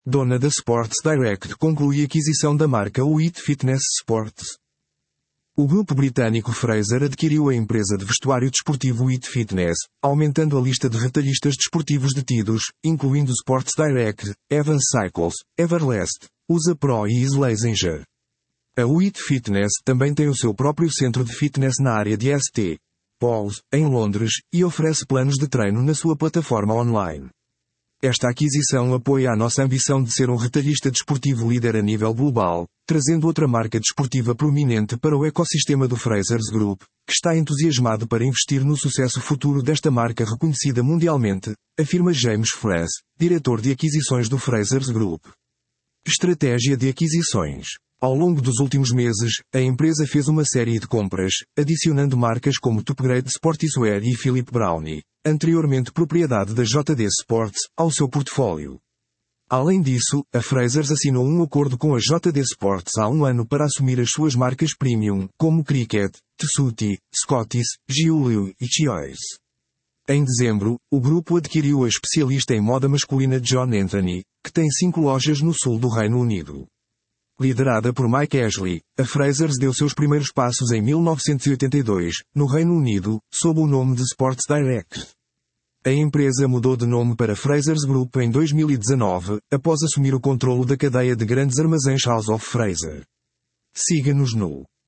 Dona da Sports Direct conclui aquisição da marca Wii Fitness Sports. O grupo britânico Fraser adquiriu a empresa de vestuário desportivo Wii Fitness, aumentando a lista de retalhistas desportivos detidos, incluindo Sports Direct, Evans Cycles, Everlast, USA Pro e Slazenger. A Wii Fitness também tem o seu próprio centro de fitness na área de St. Paul's, em Londres, e oferece planos de treino na sua plataforma online. Esta aquisição apoia a nossa ambição de ser um retalhista desportivo líder a nível global, trazendo outra marca desportiva prominente para o ecossistema do Frasers Group, que está entusiasmado para investir no sucesso futuro desta marca reconhecida mundialmente, afirma James France, diretor de aquisições do Frasers Group. Estratégia de aquisições. Ao longo dos últimos meses, a empresa fez uma série de compras, adicionando marcas como Topgrade Sportswear e Philip Brownie, anteriormente propriedade da JD Sports, ao seu portfólio. Além disso, a Frasers assinou um acordo com a JD Sports há um ano para assumir as suas marcas premium, como Cricket, Tessuti, Scotties, Giulio e Choice. Em dezembro, o grupo adquiriu a especialista em moda masculina John Anthony, que tem 5 lojas no sul do Reino Unido. Liderada por Mike Ashley, a Frasers deu seus primeiros passos em 1982, no Reino Unido, sob o nome de Sports Direct. A empresa mudou de nome para Frasers Group em 2019, após assumir o controlo da cadeia de grandes armazéns House of Fraser. Siga-nos no